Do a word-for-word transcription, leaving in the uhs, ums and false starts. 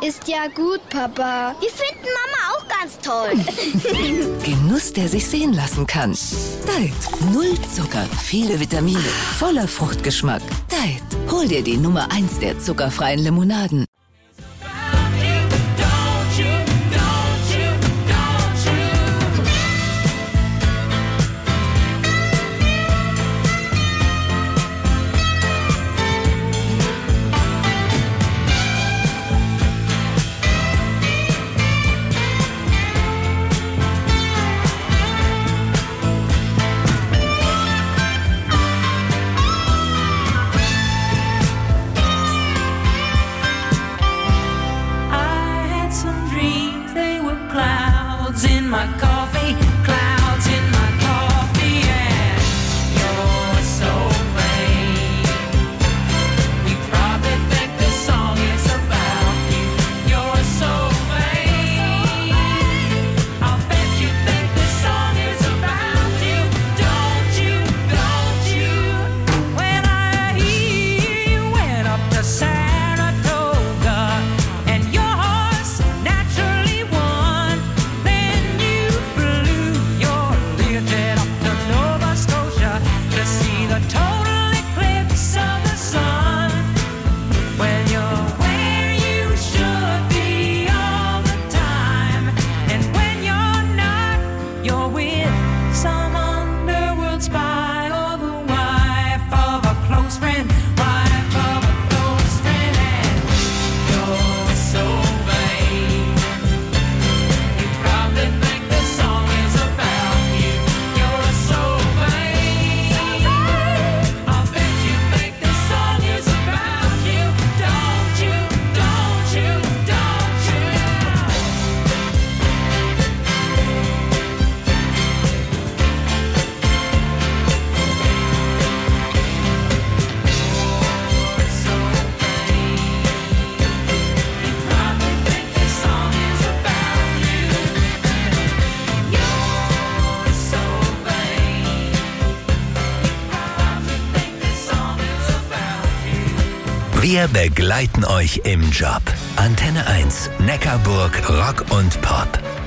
Ist ja gut, Papa. Wir finden Mama auch ganz toll. Genuss, der sich sehen lassen kann. Deit, null Zucker, viele Vitamine, voller Fruchtgeschmack. Deit, hol dir die Nummer eins der zuckerfreien Limonaden. My coffee, clouds in my coffee, and you're so vain. You probably think this song is about you. You're so vain. I'll bet you think this song is about you. Don't you, don't you? When I hear you went up to Saratoga and your horse naturally won, see the total eclipse of the sun. When you're where you should be all the time, and when you're not, you're with some underworld spy or the wife of a close friend, wife of a close friend, and you're so vain. You probably think this song is about you. You're so Wir begleiten euch im Job. Antenne eins, Neckarburg Rock und Pop.